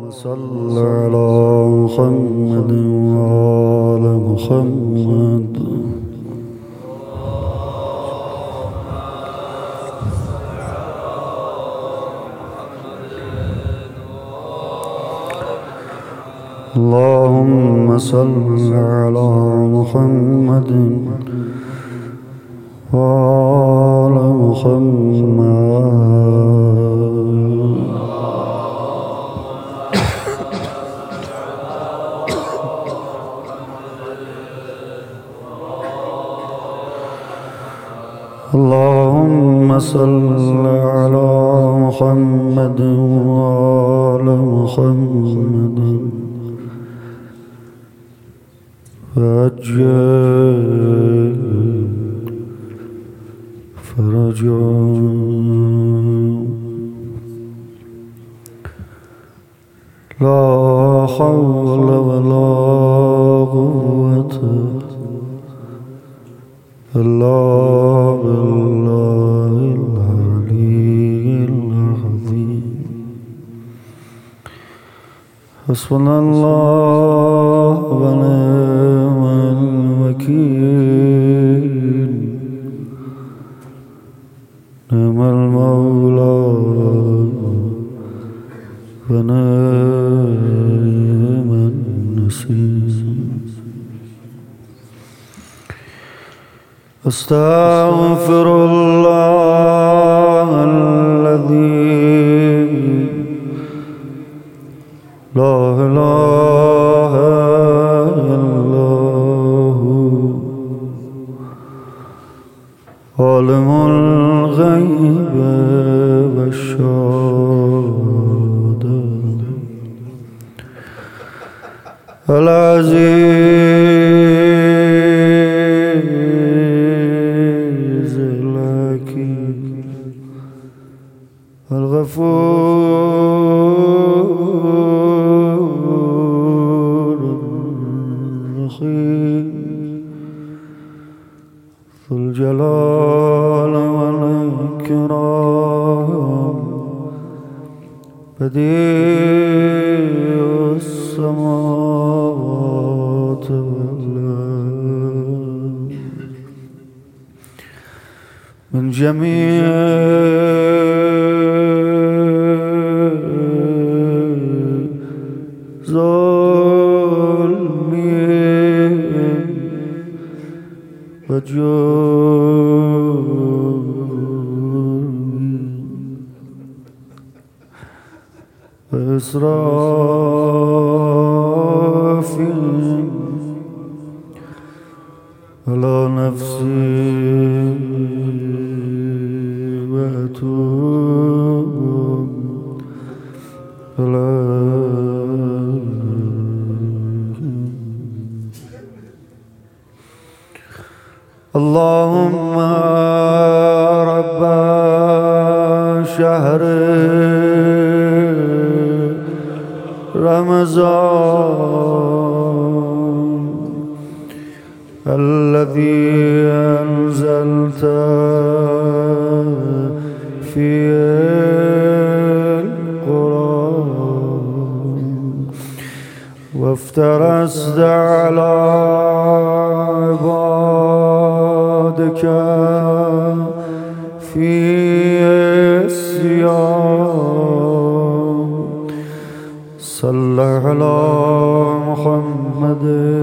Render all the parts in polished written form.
صل على محمد وآل محمد. اللهم صل على محمد وآل محمد. اللهم صل على محمد وآل محمد وعجل فرجهم. لا حول ولا قوة إلا بالله العلي العظيم. حسبنا الله ونعم الوكيل. نعم المولى ونعم النصير. أستغفر الله الذي لا إله إلا هو عالم الغيب والشهادة العزيز الحكيم الغفور الرحيم ذو الجلال والإكرام بديع السماوات والأرض من جميع ظلمهم وجورهم وإسرافهم على نفسي وأتوب اللهم رب شهر رمضان الذي أنزلت فيه القرآن وافترست على عبادك في الصيام. صل على محمد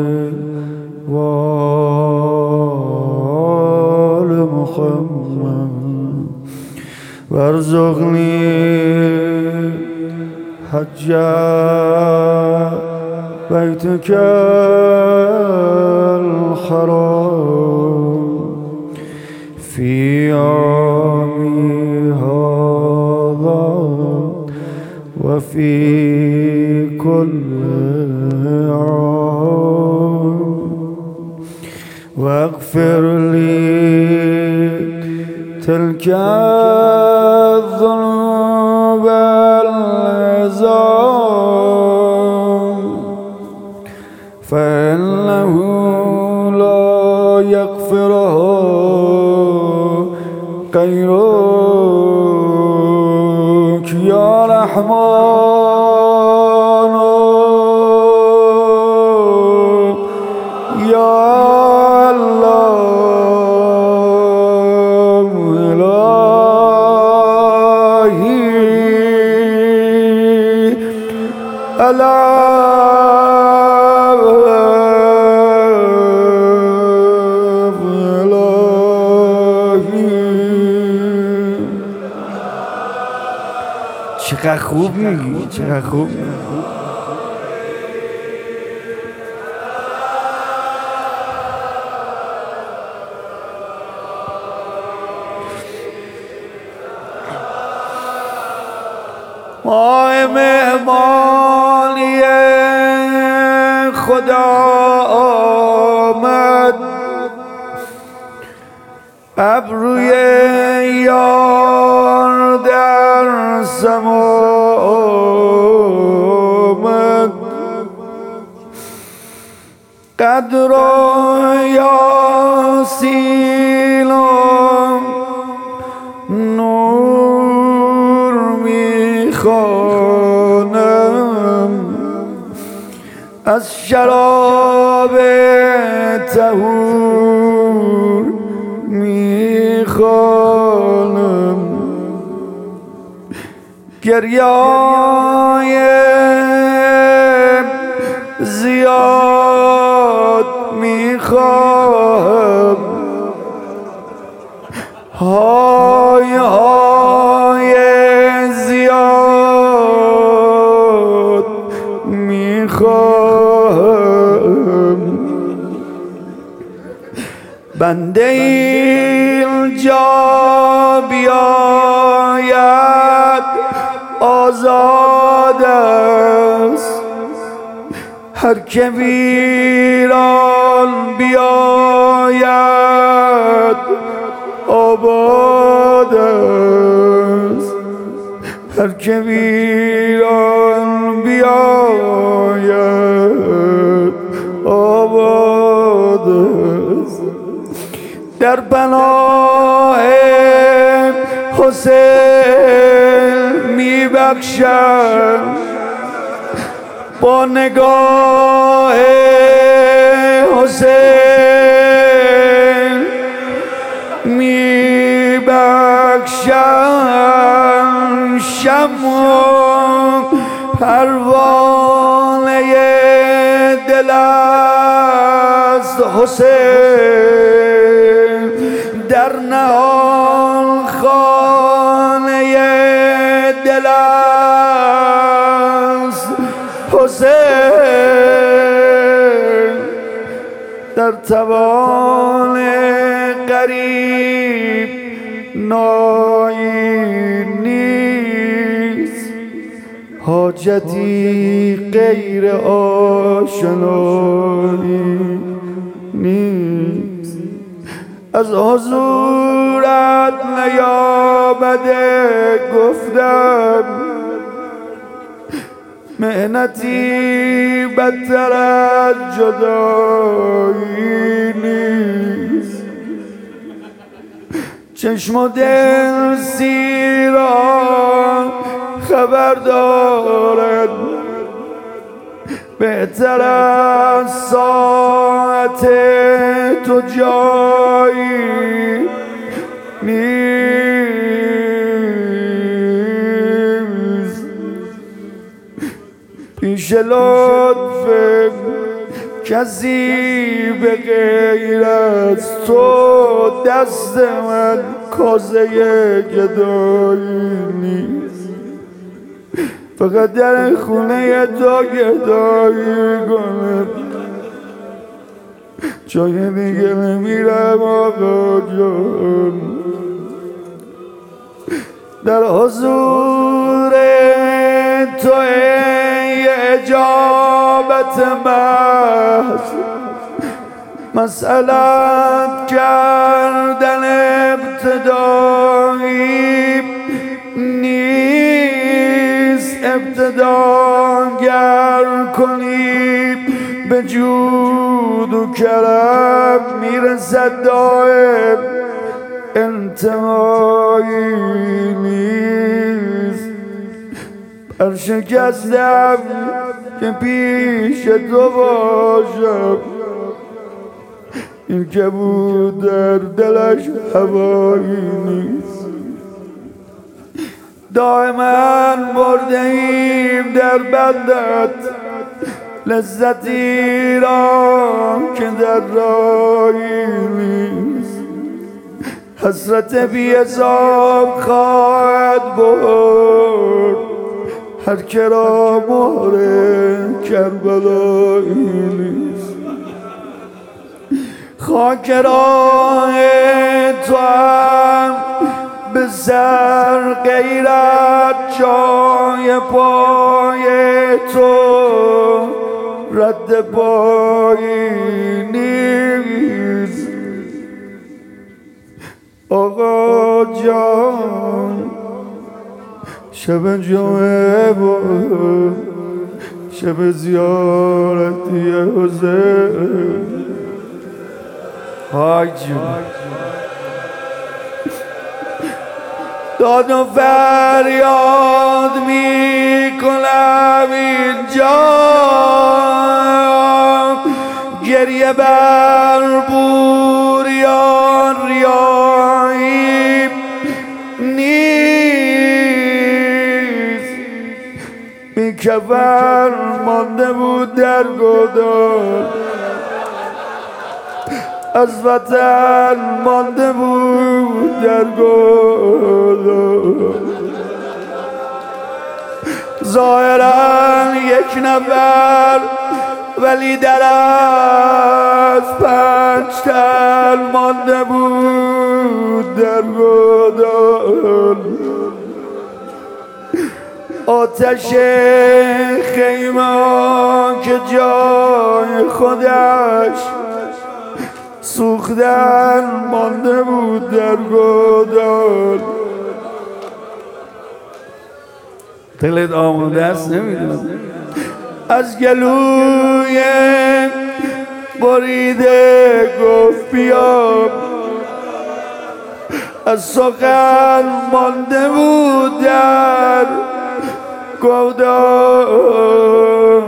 وآل محمد وارزقني حج بيتك الحرام في عامي هذا وفي كل عام واغفر لي تلك الذنوب العظام فإنه لا يغفرها غيرك يا رحمن چقدر خوب میگی، چقدر خوب میگی. ماه مهمانی خدا آمد، ابروی یار در سما آمد، قدر یاسین و نور میخوانم، از شراب طهور میخوانم، گریای زیاد میخواهم، های های زیاد میخواهم، بنده اینجا بیاید آزاد است، هر که ویران بیاید آباد است، هر که ویران بیاید آباد است. در پناه حسین میبخشم، با نگاه حسین میبخشم، شمع پروانه دل است حسین، در نهان خانه دل است حسین، در توان غریب نایی نیست، حاجتی غیر آشنایی نیست، از حضورت نیامده گفتم، محنتی بدتر از جدایی نیست، چشم و دل سیران خبر دارد، بهتر از ساعت تو جایی نیست، پیش لطف کسی به غیر از تو دست من کاسه گدایی نیست، فقط در خونه تو گدایی کنم، جای دیگه نمیرم آقا جان، در حضور تو ای اجابت محض، مسئلت کردن ابتدایی نیست، ابتدا گر کنی به جود و کرم میرسد دائم، انتهایی نیست، برشکستم که پیش تو باشم، این که بود در دلش هوایی نیست، دائما برده ایم در بندت، لذتی را که در راهی نیست. حسرت بی حساب خواهد برد هر که را مهر کربلایی نیست. خاک راه تو هم به سر غیرت جای پای تو رد پایی نیست. آقا جان شب جمعه بود، شب زیارتی حسین. های جون داد و فریاد می کنم اینجا، گریه بر بوریان ریایی نیست. بی کفن مانده بود در گودال، از وطن مانده بود در گودال. ظاهرا یک نفر ولی در از 5 تن مانده بود در گودال. آتش خیمه که جای خودش سوختن مانده بود در گودال. دلت آماده است نمیدونم. از گلوی بریده گفت بیا، از سخن مانده بود در گودال.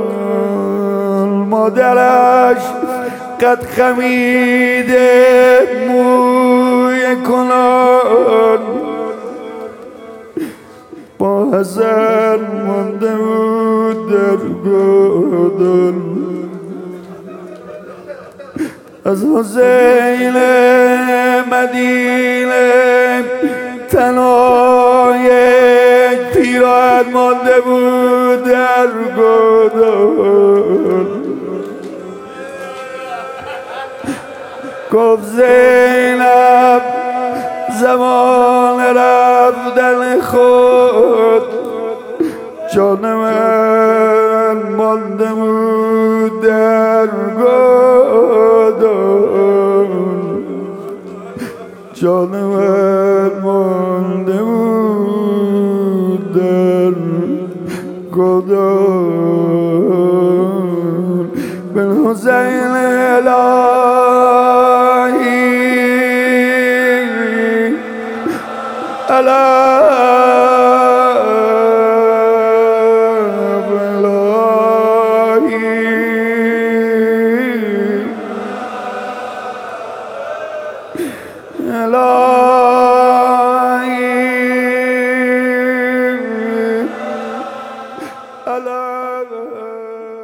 مادرش قد خمیده موی کنان، با حسن مانده بود در گودال. از حسین مدینه تنها یک پیراهن مانده بود در گودال. گفت زینب زمان رفتن خود، جان من مانده بود در گودال. جان من مانده بود در گودال. بالحسین الهی الهی